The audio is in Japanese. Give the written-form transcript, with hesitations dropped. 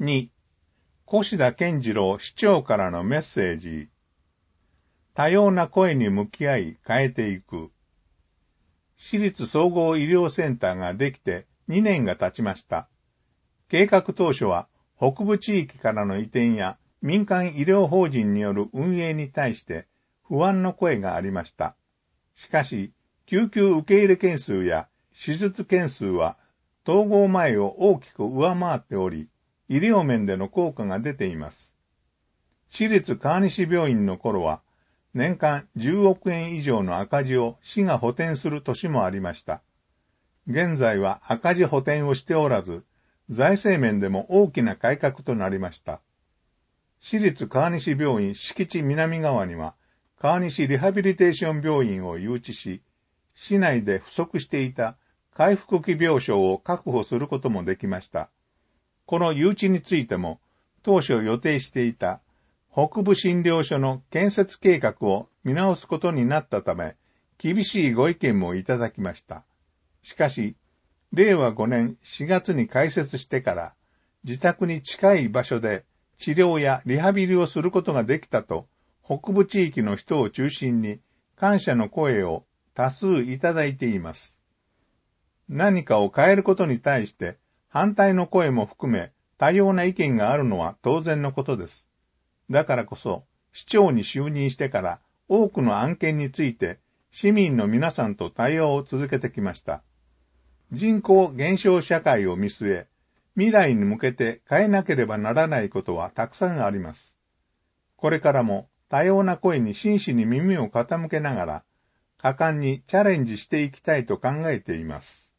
2、越田健次郎市長からのメッセージ。多様な声に向き合い変えていく。市立総合医療センターができて2年が経ちました。計画当初は北部地域からの移転や民間医療法人による運営に対して不安の声がありました。しかし、救急受け入れ件数や手術件数は統合前を大きく上回っており、医療面での効果が出ています。市立川西病院の頃は、年間10億円以上の赤字を市が補填する年もありました。現在は赤字補填をしておらず、財政面でも大きな改革となりました。市立川西病院敷地南側には、川西リハビリテーション病院を誘致し、市内で不足していた回復期病床を確保することもできました。この誘致についても、当初予定していた北部診療所の建設計画を見直すことになったため、厳しいご意見もいただきました。しかし、令和5年4月に開設してから、自宅に近い場所で治療やリハビリをすることができたと、北部地域の人を中心に感謝の声を多数いただいています。何かを変えることに対して反対の声も含め多様な意見があるのは当然のことです。だからこそ市長に就任してから多くの案件について市民の皆さんと対話を続けてきました。人口減少社会を見据え、未来に向けて変えなければならないことはたくさんあります。これからも多様な声に真摯に耳を傾けながら、果敢にチャレンジしていきたいと考えています。